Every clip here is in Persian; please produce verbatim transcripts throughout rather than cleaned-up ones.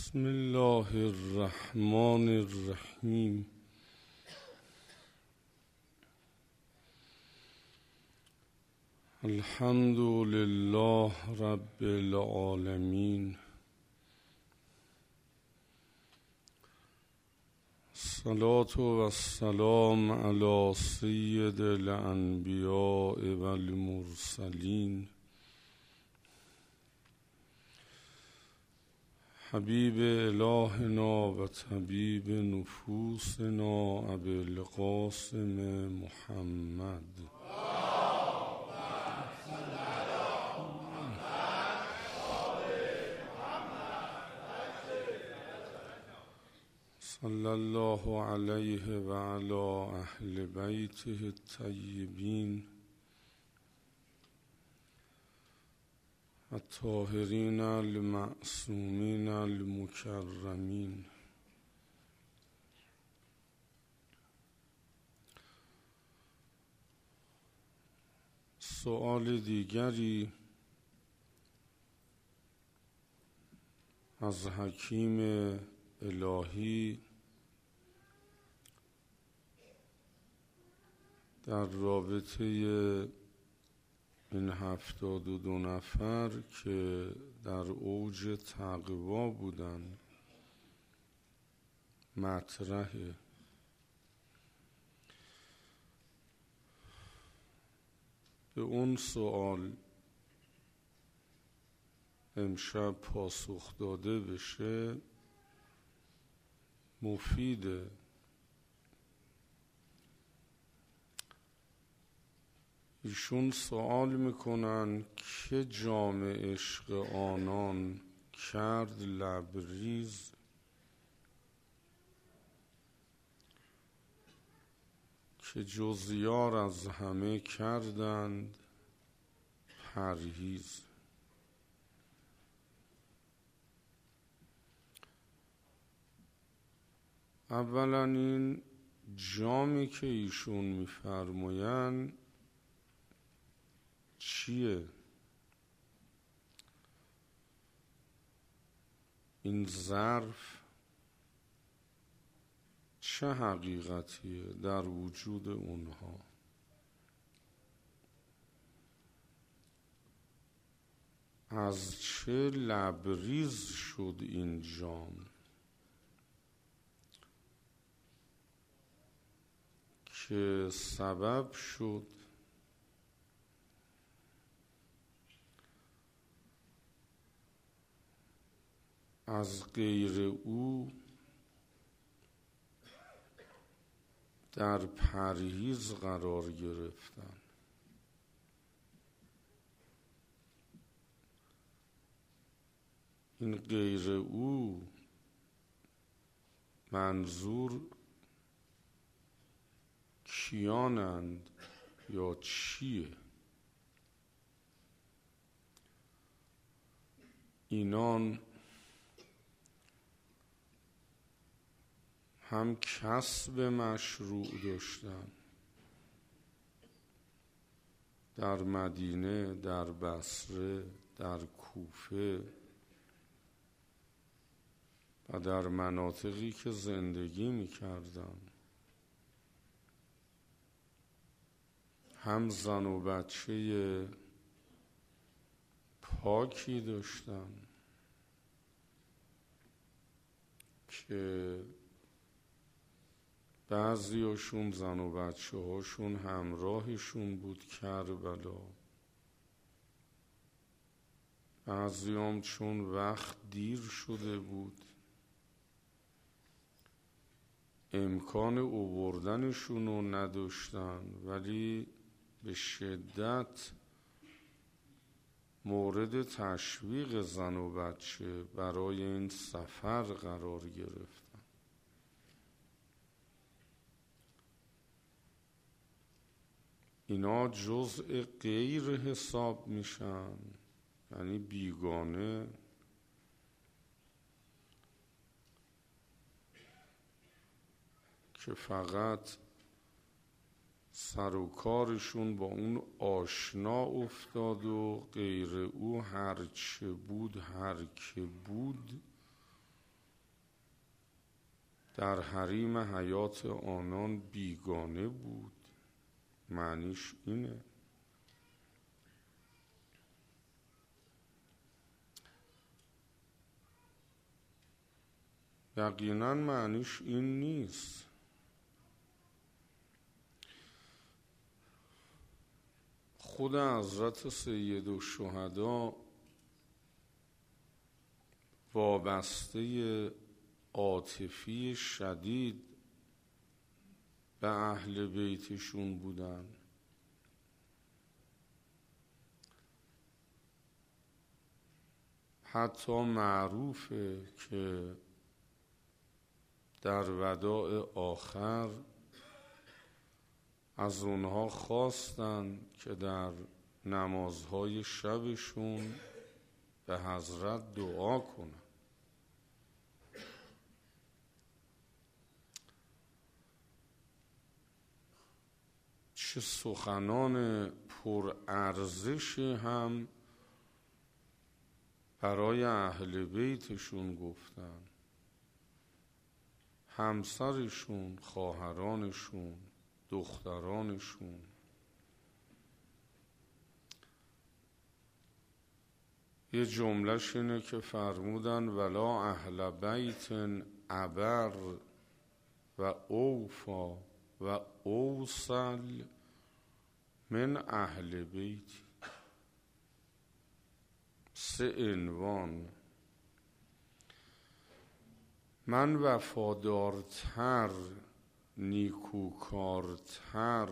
بسم الله الرحمن الرحیم. الحمد لله رب العالمین. الصلاة و السلام علی سید الانبیاء و المرسلین حبیب الهنا و طبیب نفوسنا ابی القاسم محمد صلی الله علیه و علی اهل بیته الطیبین الطاهرین المعصومین المکرمین. سؤال دیگری از حکیم الهی در رابطه این هفتاد و دو نفر که در اوج تقوا بودن مطرحه. به اون سوال امشب پاسخ داده بشه مفیده. ایشون سوال میکنن که جام عشق آنان کرد لبریز، که جز یار از همه کردند پرهیز. اولا این جامی که ایشون میفرماین چیه؟ این ظرف چه حقیقتیه در وجود اونها؟ از چه لبریز شد این جام که سبب شد از غیر او در پرهیز قرار گرفتن؟ این غیر او منظور کیانند یا چیه؟ اینان هم کسب مشروع داشتن در مدینه، در بصره، در کوفه و در مناطقی که زندگی می‌کردن، هم زن و بچه پاکی داشتن که بعضیاشون زن و بچه هاشون همراهشون بود کربلا، بعضیام چون وقت دیر شده بود امکان آوردنشون رو نداشتن، ولی به شدت مورد تشویق زن و بچه برای این سفر قرار گرفتن. اینا جزء غیر حساب میشن، یعنی بیگانه. که فقط سر و کارشون با اون آشنا افتاد و غیر او هرچه بود هر که بود در حریم حیات آنان بیگانه بود. معنیش اینه. یقینا معنیش این نیست. خود حضرت سیدالشهدا وابسته عاطفی شدید به اهل بیتشون بودن. حتی معروفه که در وداع آخر از اونها خواستن که در نمازهای شبشون به حضرت دعا کنن. چه سخنان پر ارزشی هم برای اهل بیتشون گفتن. همسرشون، خواهرانشون، دخترانشون. یه جملهش اینه که فرمودن ولا اهل بیت عبر و اوفا و اوصل من اهل بیت. سه عنوان. من وفادارتر، نیکوکارتر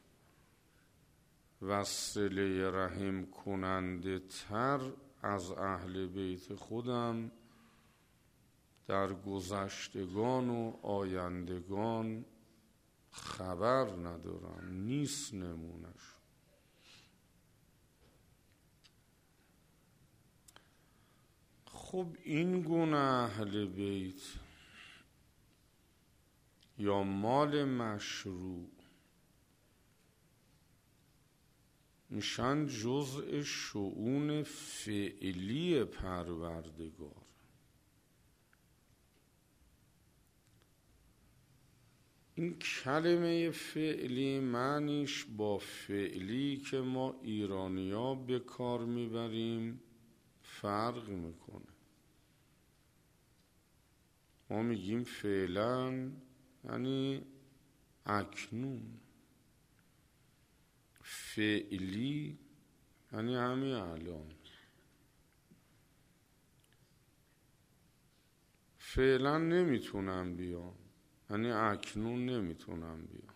و صله رحم کننده تر از اهل بیت خودم در گذشتگان و آیندگان خبر ندارم. نیست نمونش. خب این گونه اهل بیت یا مال مشروع میشن جزء شؤون فعلی پروردگار. این کلمه فعلی معنیش با فعلی که ما ایرانی‌ها به کار میبریم فرق میکنه. ما میگیم فعلا یعنی اکنون. فعلی یعنی همین الان. فعلا نمیتونم بیام یعنی اکنون نمیتونم بیام.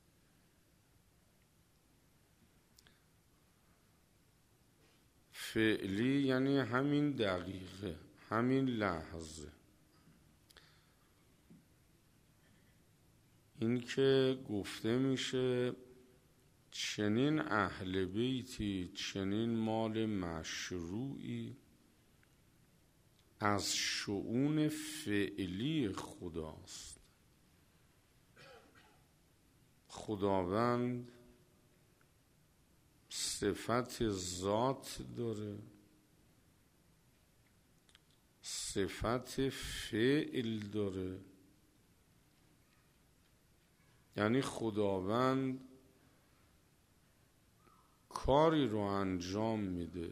فعلی یعنی همین دقیقه، همین لحظه. این که گفته میشه چنین اهل بیتی، چنین مال مشروعی از شؤون فعلی خداست. خداوند صفت ذات داره، صفت فعل داره. یعنی خداوند کاری رو انجام میده،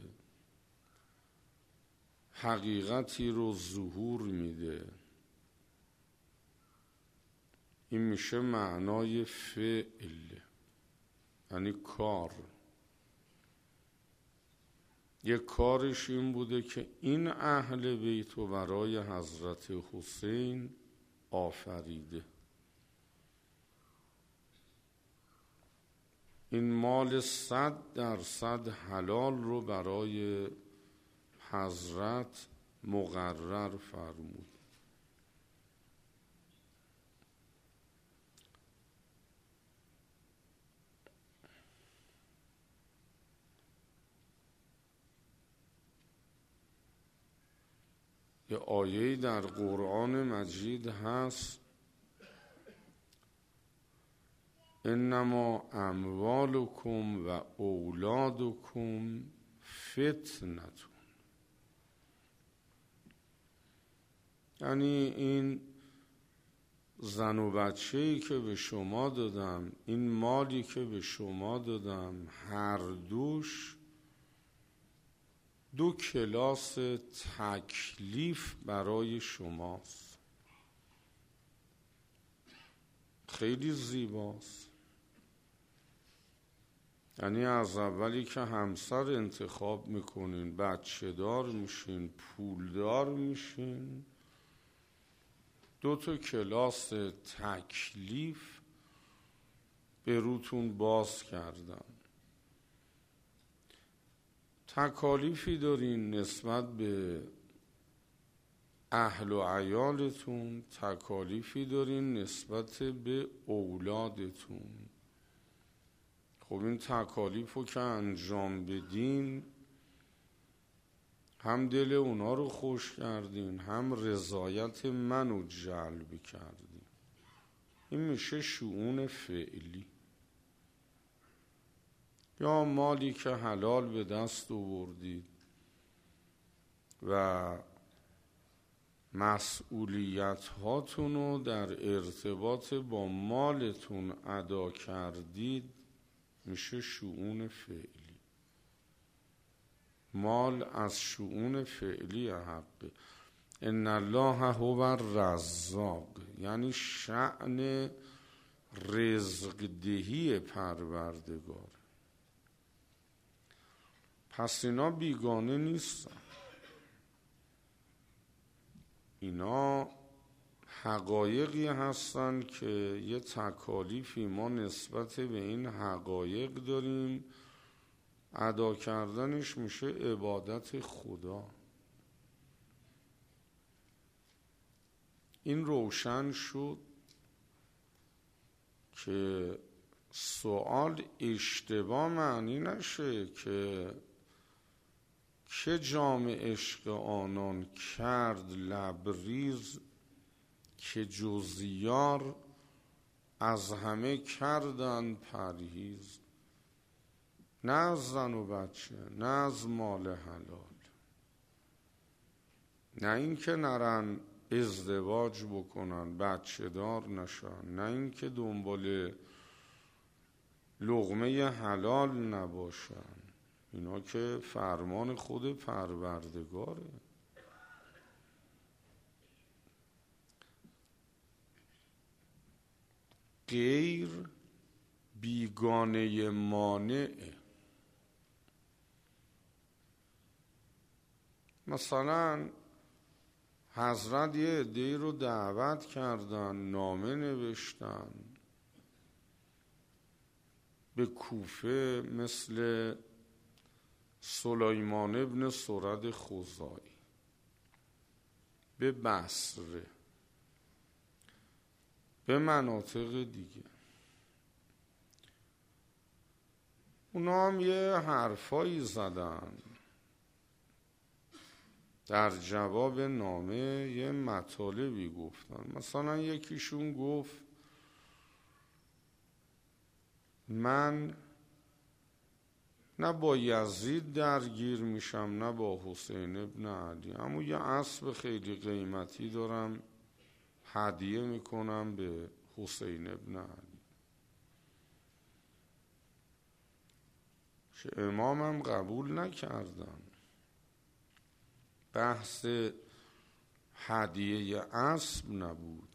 حقیقتی رو ظهور میده. این میشه معنای فعل، یعنی کار. یک کارش این بوده که این اهل بیت رو برای حضرت حسین آفریده. این مال صد درصد حلال رو برای حضرت مقرر فرمود. یه آیه در قرآن مجید هست انما اموالکم و اولادکم فتنتون. یعنی این زن و بچه‌ای که به شما دادم، این مالی که به شما دادم، هر دوش دو کلاس تکلیف برای شماست. خیلی زیباست. یعنی از اولی که همسر انتخاب میکنین، بچه دار میشین، پولدار میشین، دو تا کلاس تکلیف به روتون باز کردن. تکالیفی دارین نسبت به اهل و عیالتون، تکالیفی دارین نسبت به اولادتون. خب این تکالیف رو که انجام بدین، هم دل اونا رو خوش کردین، هم رضایت منو جلب کردین. این میشه شؤون فعلی. یا مالی که حلال به دست آوردید و مسئولیت هاتون رو در ارتباط با مالتون ادا کردید، میشه شؤون فعلی. مال از شؤون فعلی حقه. ان الله هو الرزاق، یعنی شأن رزق دهی پروردگار. پس اینا بیگانه نیستن، اینا حقایقی هستن که یه تکالیفی ما نسبت به این حقایق داریم، ادا کردنش میشه عبادت خدا. این روشن شد که سوال اشتباه معنی نشه که که جام عشق آنان کرد لبریز، که جزیار از همه کردن پرهیز. نه از زن و بچه، نه از مال حلال، نه این که نرن ازدواج بکنن بچه دار نشن، نه این که دنبال لقمه حلال نباشن. اینا که فرمان خود پروردگاره. غیر بیگانه مانع. مثلا حضرت یه عده‌ای رو دعوت کردن، نامه نوشتن به کوفه، مثل سلیمان ابن سرد خزاعی، به بصره، به مناطق دیگه. اونا هم یه حرفایی زدن، در جواب نامه یه مطالبی گفتن. مثلا یکیشون گفت من نه با یزید درگیر میشم نه با حسین ابن علی، اما یه اسب خیلی قیمتی دارم هدیه میکنم به حسین ابن علی. که امامم قبول نکردن. بحث هدیه اسب نبود،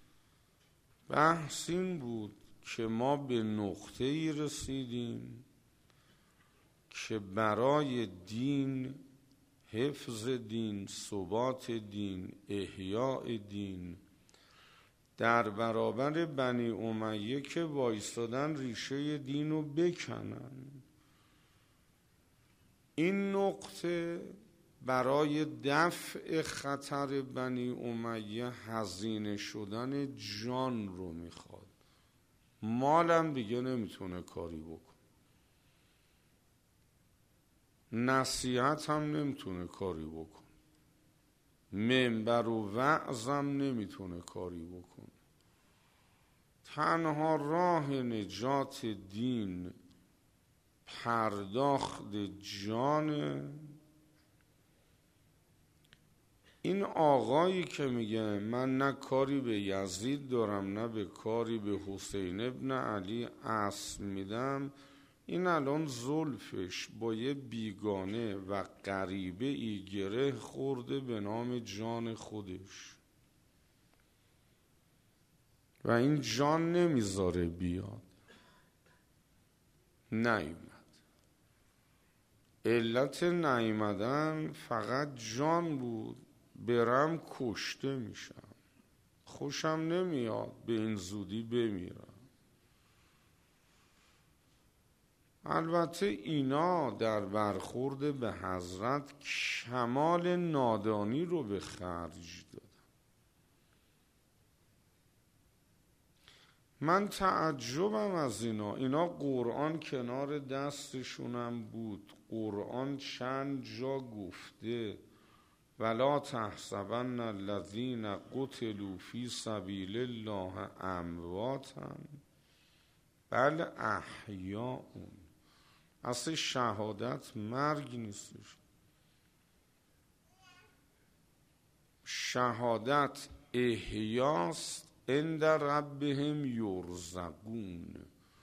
بحث این بود که ما به نقطه‌ای رسیدیم که برای دین، حفظ دین، ثبات دین، احیاء دین، در برابر بنی امیه که وایستادن ریشه دین رو بکنن، این نقطه برای دفع خطر بنی امیه هزینه شدن جان رو میخواد. مالم دیگه نمیتونه کاری بکن، نصیحت هم نمیتونه کاری بکن، منبر و وعظم نمیتونه کاری بکن. تنها راه نجات دین پرداخت جانه. این آقایی که میگه من نه کاری به یزید دارم نه به کاری به حسین ابن علی اصل میدم، این الان زلفش با یه بیگانه و غریبه ای گره خورده به نام جان خودش و این جان نمیذاره بیاد. نیومد. علت نیومدن فقط جان بود. برم کشته میشم، خوشم نمیاد به این زودی بمیرم. البته اینا در برخورد به حضرت کمال نادانی رو به خرج دادن. من تعجبم از اینا. اینا قرآن کنار دستشونم بود، قرآن چند جا گفته ولا تحسبن الذین قتلوا فی سبیل الله امواتا بل احیاء. اصل شهادت مرگ نیستش، شهادت احیاست. عند ربهم یرزقون.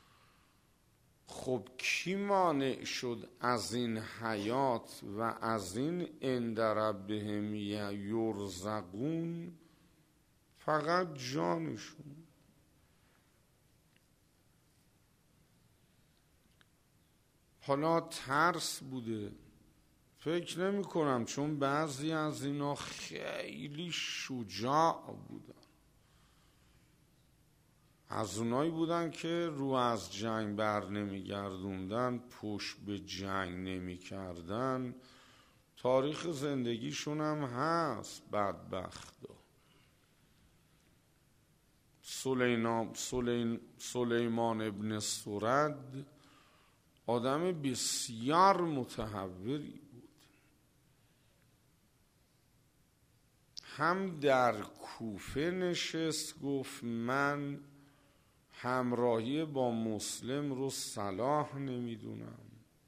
خب کی مانع شد از این حیات و از این عند ربهم یرزقون؟ فقط جانشون. حالا ترس بوده؟ فکر نمی کنم، چون بعضی از اینا خیلی شجاع بودن. از اونایی بودن که رو از جنگ بر نمی گردوندن، پشت به جنگ نمی کردن. تاریخ زندگیشون هم هست بدبختا. سلیمان, سلیم سلیمان ابن سرد آدم بسیار متحوری بود. هم در کوفه نشست گفت من همراهی با مسلم رو صلاح نمیدونم،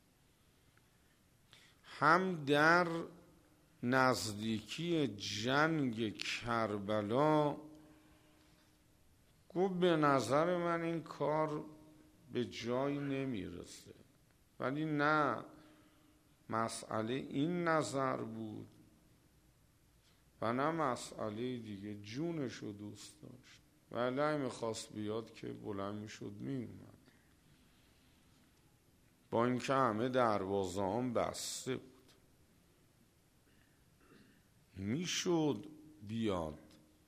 هم در نزدیکی جنگ کربلا گفت به نظر من این کار به جایی نمیرسه. ولی نه، مسئله این نظر بود و نه مسئله دیگه. جونشو دوست داشت ولی اگه میخواست بیاد که بلند میشد میومد، با اینکه همه دروازه هم بسته بود. میشد بیاد.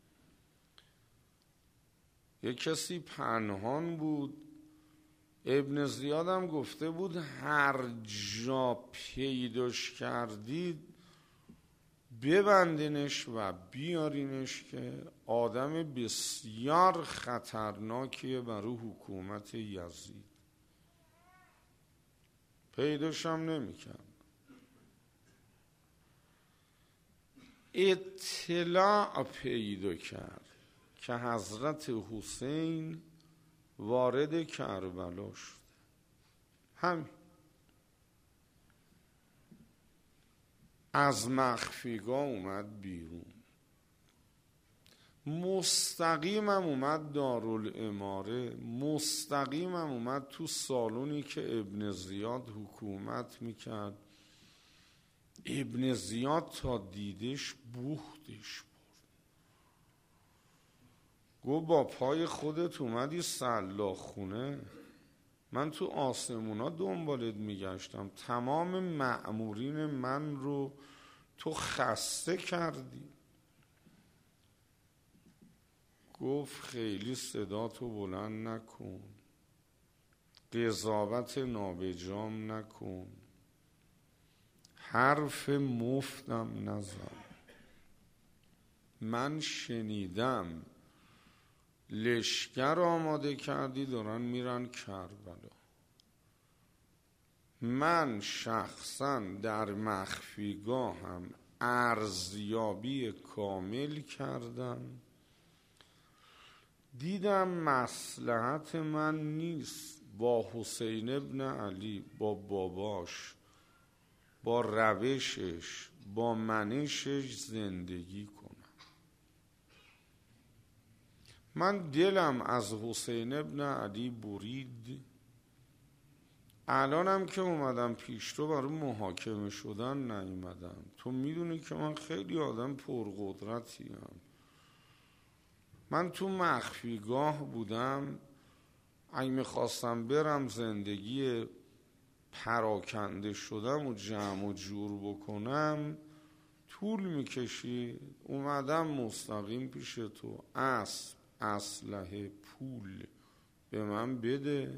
یک کسی پنهان بود. ابن زیاد هم گفته بود هر جا پیداش کردید ببندینش و بیارینش که آدم بسیار خطرناکیه برای حکومت یزید. پیداش هم نمی‌کرد. اطلاع پیدا کرد که حضرت حسین وارد کربلا شد. همین. از مخفیگاه اومد بیرون، مستقیمم اومد دارالاماره، مستقیمم اومد تو سالونی که ابن زیاد حکومت میکرد. ابن زیاد تا دیدش بوختش برد. گو با پای خودت اومدی سلاخ خونه؟ من تو آسمونا دنبالت میگشتم، تمام مأمورین من رو تو خسته کردی. گفت خیلی صدا تو بلند نکن، قضاوت نابجام نکن، حرف مفتم نزن. من شنیدم لشکر آماده کردی دارن میرن کربلا. من شخصا در مخفیگاه هم ارزیابی کامل کردم، دیدم مصلحت من نیست با حسین ابن علی، با باباش، با روشش، با منشش زندگی کنم. من دلم از حسین ابن علی برید. الانم که اومدم پیش تو برای محاکمه شدن نیومدم. تو میدونی که من خیلی آدم پرقدرتیم. من تو مخفیگاه بودم. اگه میخواستم برم زندگی پراکنده شدم و جمع و جور بکنم طول میکشید. اومدم مستقیم پیش تو. اسب، اسلحه، پول به من بده.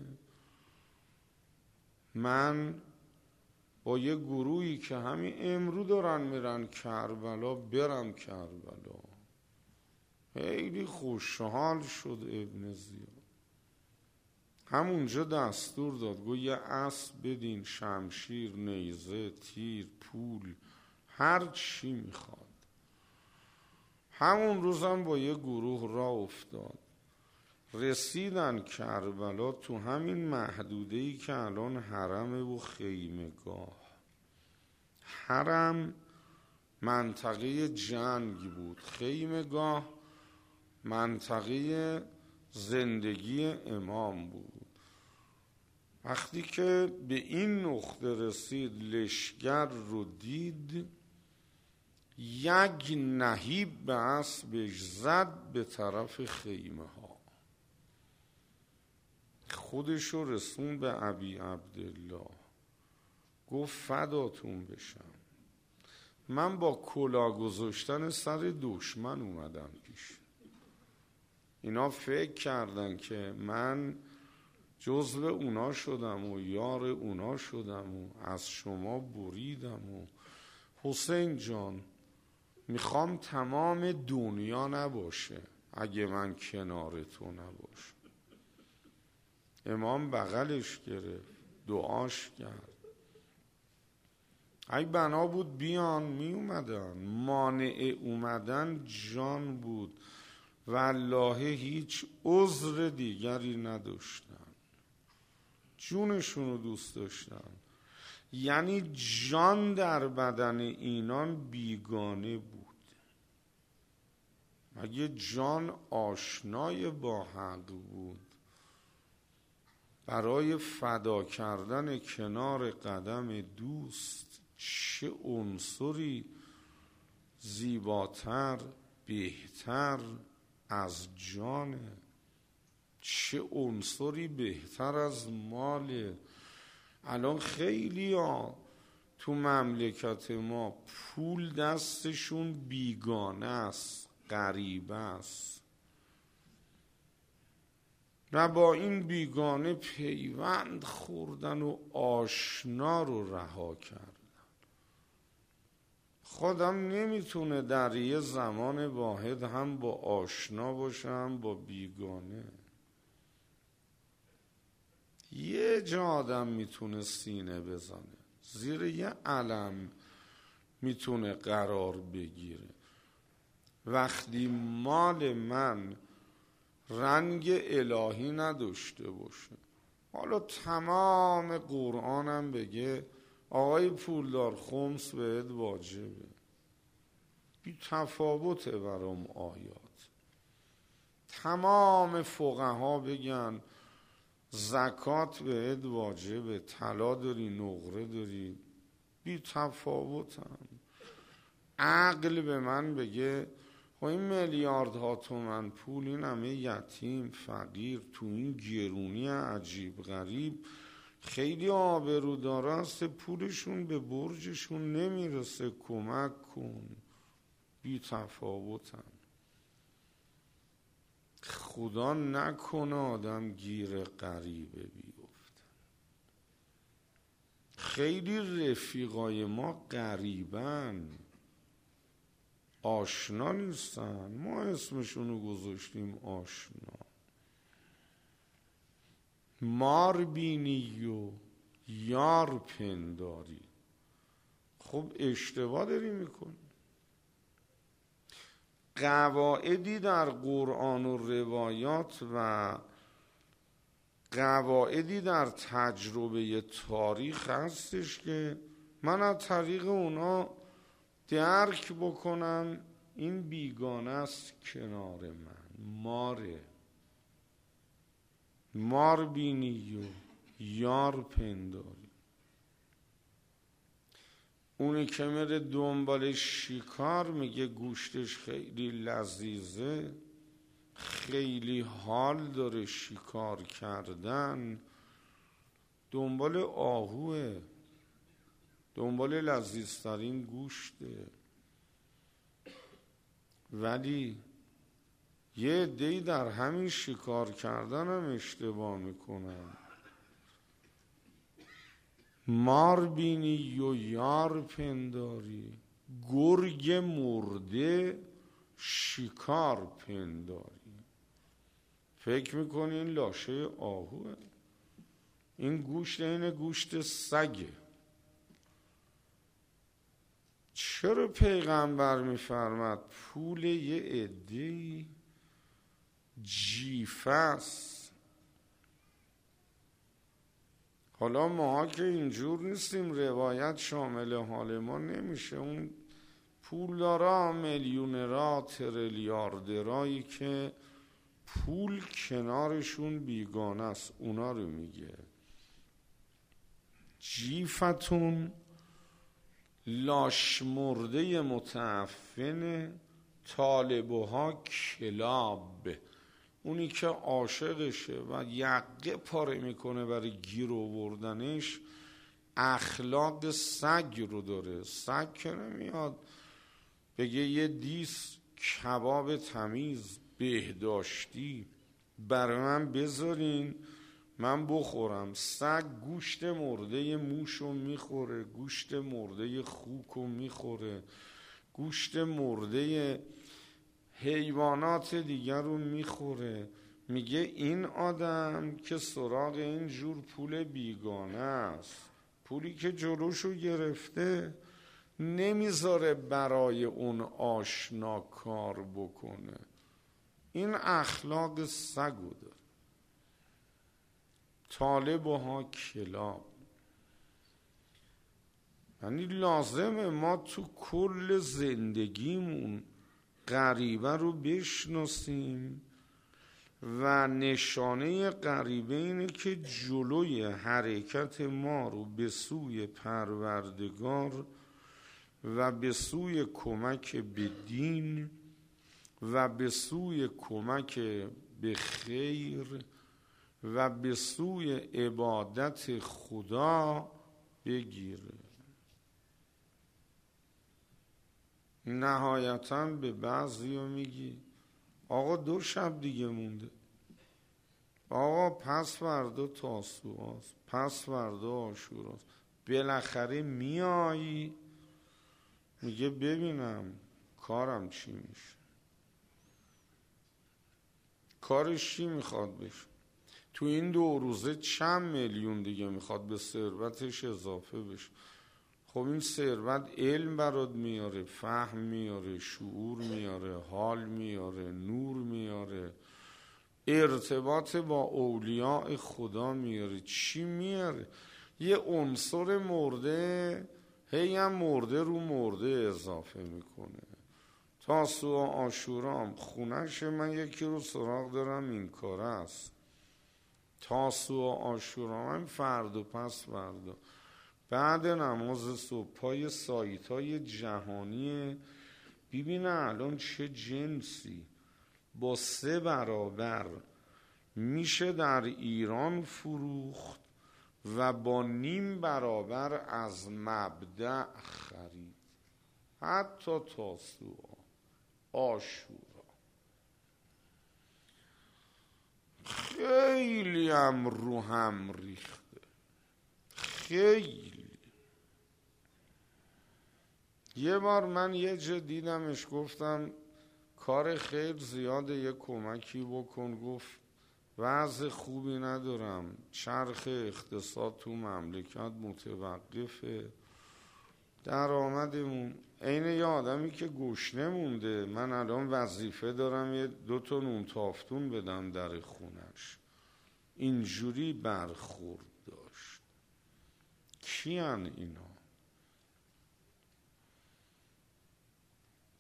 من با یه گروهی که همین امرو دارن میرن کربلا برم کربلا. خیلی خوشحال شد ابن زیاد. همونجا دستور داد گو یه اسب بدین، شمشیر، نیزه، تیر، پول، هر چی میخواد. همون روزم با یه گروه را افتاد. رسیدن کربلا تو همین محدوده‌ای که الان حرمه و خیمگاه. حرم منطقه جنگ بود، خیمگاه منطقه زندگی امام بود. وقتی که به این نقطه رسید لشگر رو دید، یک نهیب به اسبش زد به طرف خیمه ها. خودشو رسون به ابی عبدالله. گفت فداتون بشم، من با کلاه گذاشتن سر دشمن اومدم پیش. اینا فکر کردن که من جزو اونا شدم و یار اونا شدم و از شما بریدم. و حسین جان میخوام تمام دنیا نباشه اگه من کنار تو نباشم. امام بغلش گرفت، دعاش کرد. اگه بنا بود بیان می اومدن. مانع اومدن جان بود. والله هیچ عذر دیگری نداشتن. جونشونو دوست داشتن. یعنی جان در بدن اینان بیگانه بود. اگه جان آشنای با حق بود، برای فدا کردن کنار قدم دوست چه عنصری زیباتر، بهتر از جانه. چه عنصری بهتر از ماله. الان خیلی ها تو مملکت ما پول دستشون بیگانه است، غریبه است و با این بیگانه پیوند خوردن و آشنا رو رها کردن. خودم نمیتونه در یه زمان واحد هم با آشنا باشه هم با بیگانه. یه جا آدم میتونه سینه بزنه، زیر یه علم میتونه قرار بگیره. وقتی مال من رنگ الهی نداشته باشه، حالا تمام قرآنم بگه آقای پولدار خمس بهت واجبه، بی تفاوته برام آیات. تمام فقها بگن زکات بهت واجبه، طلا داری، نقره داری، بی تفاوتم. عقل به من بگه خب این میلیاردها تومن پول، این همه یتیم فقیر تو این گرونی عجیب غریب، خیلی آبرودار است، پولشون به برجشون نمیرسه، کمک کن. بی تفاوتن. خدا نکنه آدم گیر غریبه بیفته. خیلی رفیقای ما غریبن، آشنا نیستن. ما اسمشونو گذاشتیم آشنا. مار بینی و یار پنداری. خب اشتباه داری میکنی. قواعدی در قرآن و روایات و قواعدی در تجربه تاریخ هستش که من از طریق اونا درک بکنم این بیگانه است کنار من، ماره. مار بینی و یار پنداری. اونی که میره دنبال شکار میگه گوشتش خیلی لذیذه، خیلی حال داره شکار کردن، دنبال آهوه، دنبال لذیذترین گوشته. ولی یه عده‌ای در همین شکار کردن هم اشتباه میکنن. مار بینی و یار پنداری، گرگ مرده شکار پنداری. فکر میکنین لاشه آهوه؟ این گوشت اینه گوشت سگه. چرا پیغمبر میفرماد پول یه عده‌ای جیفه است؟ حالا ما که اینجور نیستیم، روایت شامل حال ما نمیشه. اون پولدارا، میلیونرها، تریلیاردرایی که پول کنارشون بیگانه است، اونا رو میگه. جیفتون لاش مرده متعفن، طالبها کلاب. اونی که عاشقشه و یقه پاره میکنه برای گیر آوردنش، اخلاق سگ رو داره. سگ که نمیاد بگه یه دیس کباب تمیز بهداشتی برای من بذارین من بخورم. سگ گوشت مرده موشو میخوره، گوشت مرده خوکو میخوره، گوشت مرده حیوانات دیگر رو میخوره. میگه این آدم که سراغ این جور پول بیگانه است، پولی که جلوشو گرفته، نمیذاره برای اون آشنا کار بکنه. این اخلاق سگو داره. طالبها کلاب. یعنی لازمه ما تو کل زندگیمون غریبه رو بشناسیم و نشانه غریبه اینه که جلوی حرکت ما رو به سوی پروردگار و به سوی کمک به دین و به سوی کمک به خیر و به سوی عبادت خدا بگیره. نهایتاً به بعضی ها میگی آقا دو شب دیگه مونده، آقا پس فردا تاسوعاست، پس فردا عاشوراست، بالاخره میایی؟ میگه ببینم کارم چی میشه. کارش چی میخواد بشه؟ تو این دو روزه چند میلیون دیگه میخواد به ثروتش اضافه بشه. خب این ثروت علم برات میاره، فهم میاره، شعور میاره، حال میاره، نور میاره، ارتباط با اولیاء خدا میاره. چی میاره؟ یه عنصر مرده هی هم مرده رو مرده اضافه میکنه. تاسوعا عاشورام خونش من یکی رو سراغ دارم این کار است. تاسوعا عاشورا من فردا پس فردا بعد نماز صبح پای سایت های جهانی ببینه الان چه جنسی با سه برابر میشه در ایران فروخت و با نیم برابر از مبدأ خرید. حتی تاسوعا عاشورا خیلی هم رو هم ریخته، خیلی. یه بار من یه جا دیدمش، گفتم کار خیر زیاده یه کمکی بکن. گفت وضع خوبی ندارم، چرخ اقتصاد تو مملکت متوقفه، درآمدمون عین یه آدمی که گشنه مونده. من الان وظیفه دارم یه دو تا نون تافتون بدم در خونش. اینجوری برخورد داشت. کیان اینا؟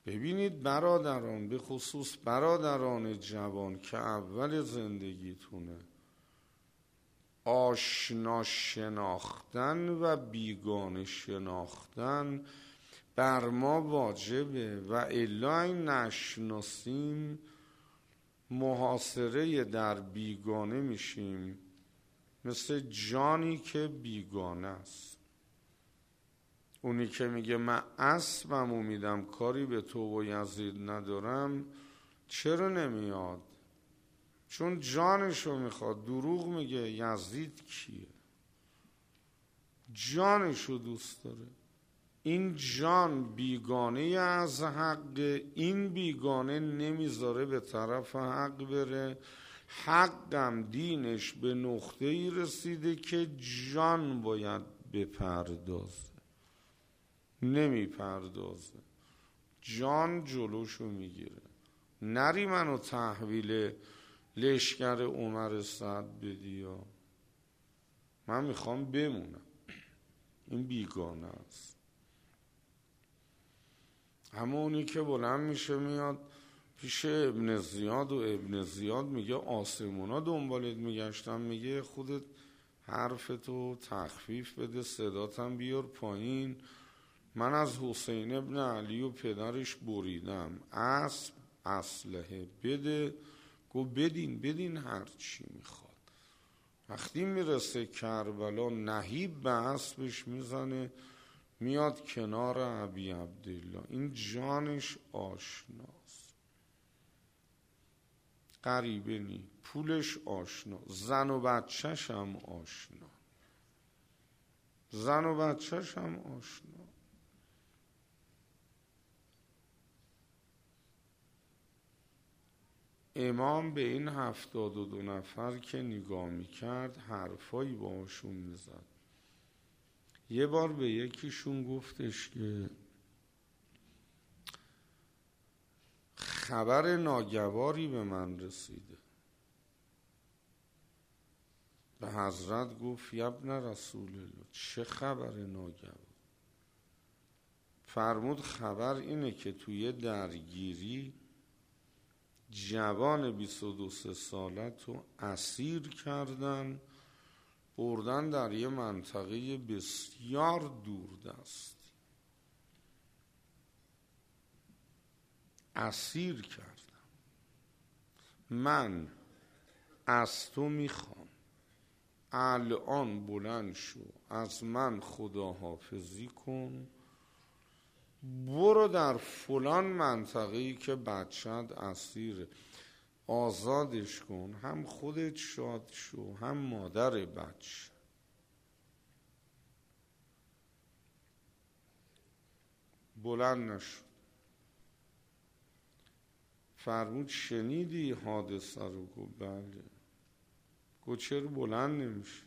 ببینید برادران، به خصوص برادران جوان که اول زندگیتونه، آشنا شناختن و بیگانه شناختن بر ما واجبه و الا این نشناسیم محاصره در بیگانه میشیم، مثل جانی که بیگانه است. اونی که میگه من اسبمو میدم کاری به تو و یزید ندارم، چرا نمیاد؟ چون جانشو میخواد. دروغ میگه. یزید کیه؟ جانشو دوست داره. این جان بیگانه از حق، این بیگانه نمیذاره به طرف حق بره. حقم دینش به نقطه ای رسیده که جان باید بپردازه، نمیپردازه. جان جلوشو میگیره. نری منو تحویل لشکر عمر سعد بدی یا من میخوام بمونم. این بیگانه است. اما اونی که بلند میشه میاد پیش ابن زیاد و ابن زیاد میگه آسمونا دنبالت میگشتم، میگه خودت حرفتو تخفیف بده، صداتم بیار پایین. من از حسین ابن علی و پدرش بریدم، اسب اسلحه بده. گو بدین بدین هر چی میخواد. وقتی میرسه کربلا نهیب به اسبش میزنه، میاد کنار ابی عبدالله. این جانش آشناست، غریبه نی. پولش آشنا، زن و بچهش هم آشنا، زن و بچهش هم آشنا. امام به این هفتاد و دو نفر که نگاه میکرد حرفایی باشون میزد. یه بار به یکیشون گفتش که خبر ناگواری به من رسیده. به حضرت گفت ابن رسول الله چه خبر ناگوار؟ فرمود خبر اینه که توی درگیری جوان بیست و دو سالت رو اسیر کردن، بردن در یه منطقه بسیار دوردست، اسیر کردن. من از تو میخوام الان بلند شو، از من خداحافظی کن، برو در فلان منطقه‌ای که بچه‌ت اسیره آزادش کن، هم خودت شاد شو هم مادر بچه. بلند نشد. فرمود شنیدی حادثه رو؟ گفت بله. گفت چرا بلند نمیشه؟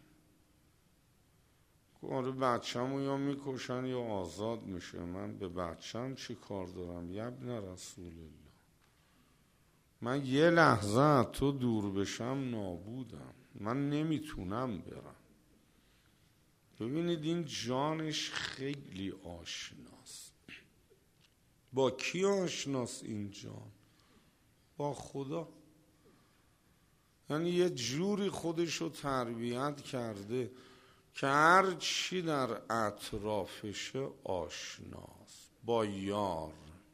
گفت آره بچه‌مو یا میکشن یا آزاد میشه، من به بچه‌م چی کار دارم؟ ابن رسول الله من یه لحظه تو دور بشم نابودم، من نمیتونم برم. ببینید این جانش خیلی آشناست. با کی آشناست این جان؟ با خدا. یعنی یه جوری خودشو تربیت کرده که هر چی در اطرافشه آشناست با یار.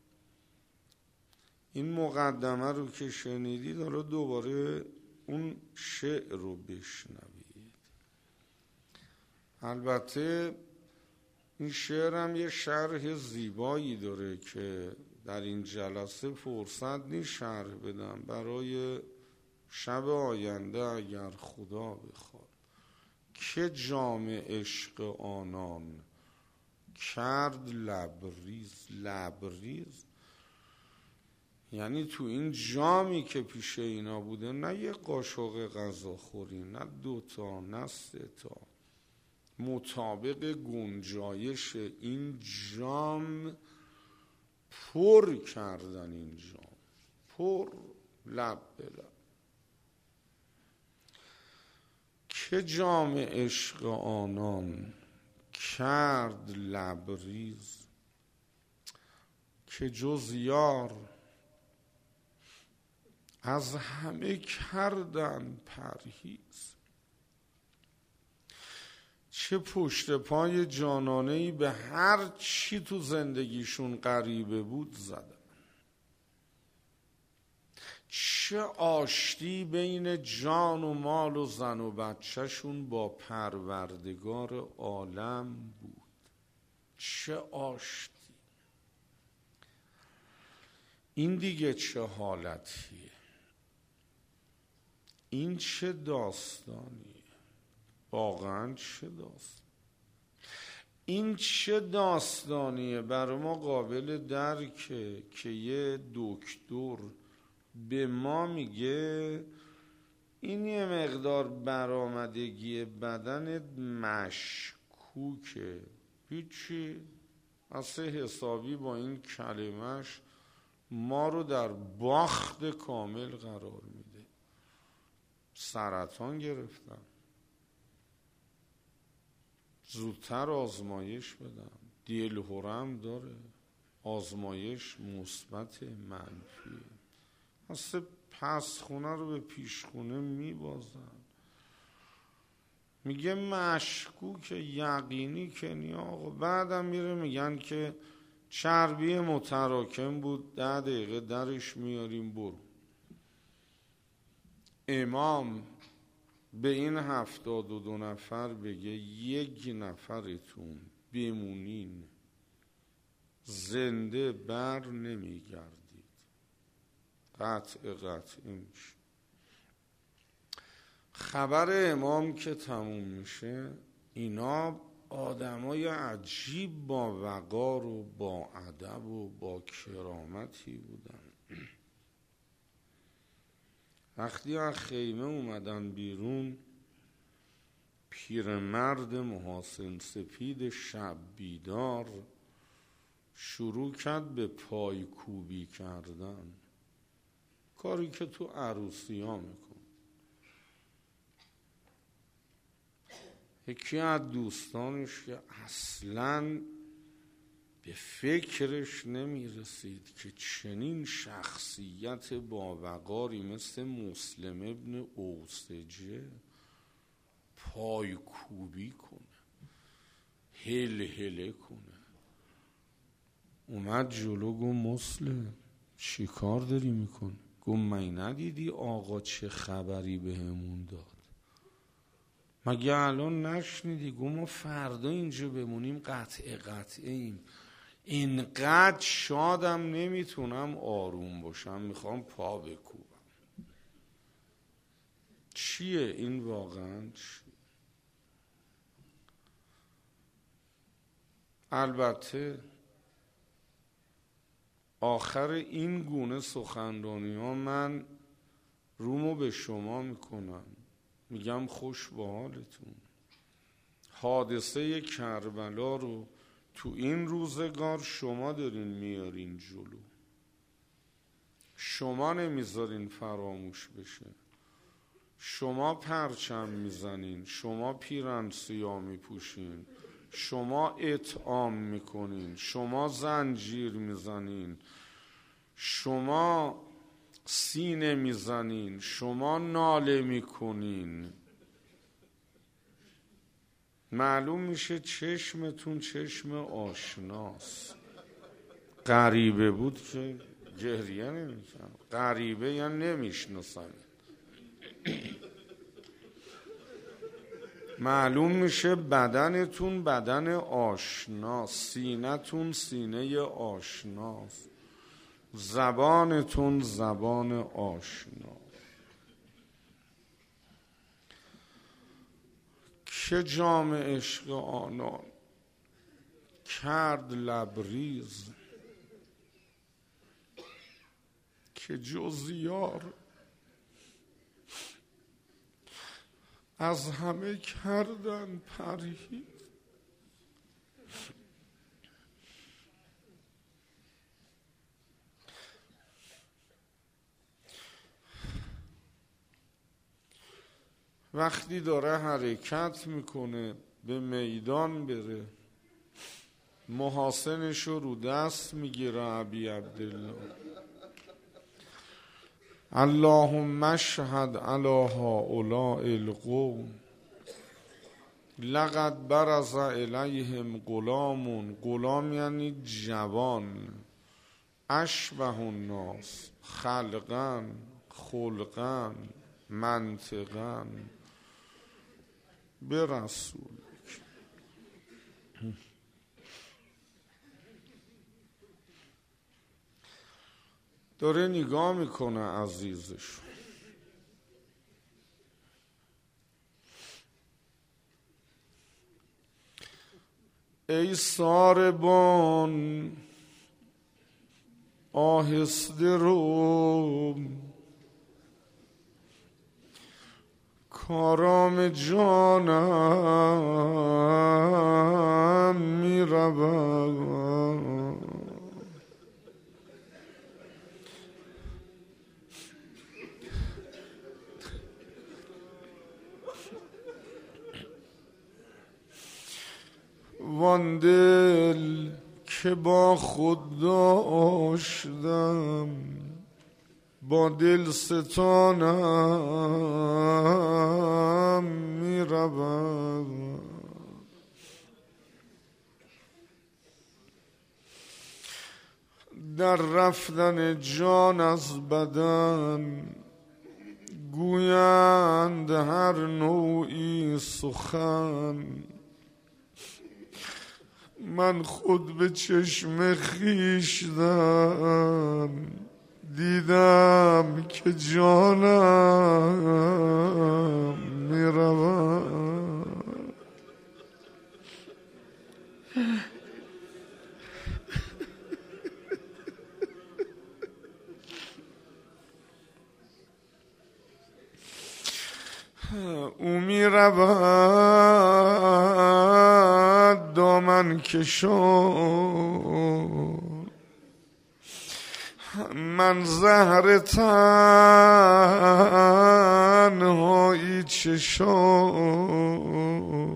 این مقدمه رو که شنیدید حالا دوباره اون شعر رو بشنوید. البته این شعر هم یه شرح زیبایی داره که در این جلسه فرصت نیست شرح بدم، برای شب آینده اگر خدا بخواد. که جام عشق آنان کرد لبریز. لبریز یعنی تو این جامی که پیش اینا بوده نه یه قاشق غذا خوری، نه دوتا نه سه تا، مطابق گنجایش این جام پر کردن. این جام پر لب به لب. که جام عشق آنان کرد لبریز. که جز یار از همه کردن پرهیز. چه پشت پای جانانه‌ای به هر چی تو زندگیشون غریبه بود زدن. چه آشتی بین جان و مال و زن و بچهشون با پروردگار عالم بود. چه آشتی. این دیگه چه حالتیه؟ این چه داستانیه؟ واقعا چه داستان؟ این چه داستانیه برای ما قابل درکه که یه دکتر به ما میگه این یه مقدار برآمدگی بدنت مشکوکه، هیچی، اصلا حسابی با این کلمش ما رو در باخت کامل قرار میده. سرطان گرفتم، زودتر آزمایش بدم. دلهرم داره، آزمایش مثبت منفی. اصلا پس خونه رو به پیش خونه میبازن. میگه مشکوک، یقینی که نی آقا. بعدم میره میگن که چربی متراکم بود، ده دقیقه درش میاریم برو. امام به این هفتاد و دو نفر بگه یک نفرتون بمونین زنده بر نمیگردید، قطع قطع میشه. خبر امام که تموم میشه، اینا آدمای عجیب با وقار و با ادب و با کرامتی بودن. وقتی از خیمه اومدن بیرون، پیرمرد محاسن سپید شب بیدار شروع کرد به پای کوبی کردن، کاری که تو عروسی ها میکن. یکی از دوستانش که اصلاً به فکرش نمیرسید که چنین شخصیت با وقاری مثل مسلم ابن اوسجه پای کوبی کنه، هل هله کنه. اومد جلو گفت مسلم چی کار داری میکن؟ گفت من ندیدی آقا چه خبری بهمون داد؟ مگه الان نشنیدی؟ گفت ما فردا اینجا بمونیم قطع قطعه ایم. اینقدر شادم نمیتونم آروم باشم، میخوام پا بکوبم. چیه این واقعا؟ چیه؟ البته آخر این گونه سخنرانی ها من رومو به شما میکنم، میگم خوش به حالتون. حادثه کربلا رو تو این روزگار شما دارین میارین جلو، شما نمیذارین فراموش بشه، شما پرچم میزنین، شما پیرن سیاه میپوشین، شما اطعام میکنین، شما زنجیر میزنین، شما سینه میزنین، شما ناله میکنین. معلوم میشه چشمتون چشم آشناست. غریبه بود که گریه نمیکنم، غریبه یا نمیشناسم. معلوم میشه بدنتون بدن آشناست، سینه‌تون سینه آشناست، زبانتون زبان آشنا. که جام عشق آنان کرد لبریز، که جز یار از همه کردن پرهیز. وقتی داره حرکت میکنه به میدان بره، محاسنش رو دست میگیره ابی عبدالله. اللهم اشهد علی هؤلاء القوم لقد برز الیهم غلام. غلام یعنی جوان. اشبه الناس خلقا خلقا منطقا به رسول. داره نگاه میکنه عزیزش. ای ساربان آهسته رو، کارام جانم می رود. وان دل که با خود داشتم با دل ستانم می رود. در رفتن جان از بدن گویند هر نوعی سخن. من خود به چشم خویشتن دیدم که جانم می رود. او می رود دامن کشان، من زهر تنهایی چشان.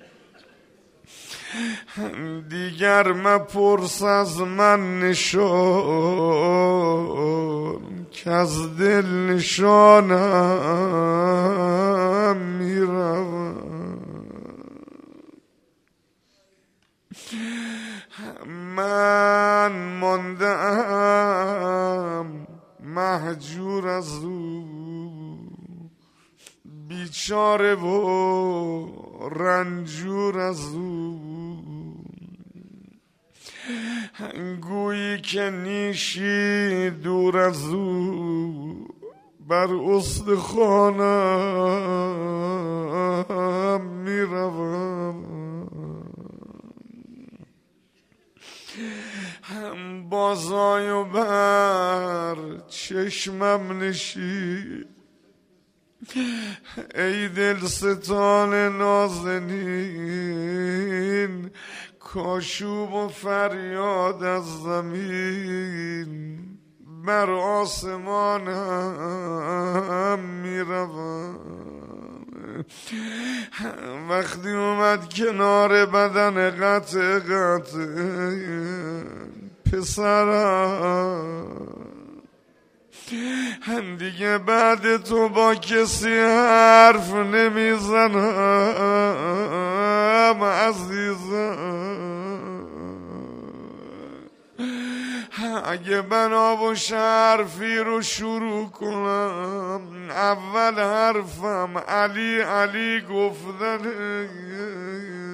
دیگر مپرس از من نشان که از دل نشانم می رود. من ماندم مهجور از او، بیچاره و رنجور از او. گویی که نیشی دور از او بر استخوانم می رود. بازای و بر چشمم نشید ای دل ستان نازنین. کاشوب و فریاد از زمین بر آسمانم می رود. وقتی اومد کنار بدن قطع قطع پسرم، دیگه بعد تو با کسی حرف نمیزنم عزیزم. اگه بنا باشه حرفی رو شروع کنم، اول حرفم علی علی گفتنه.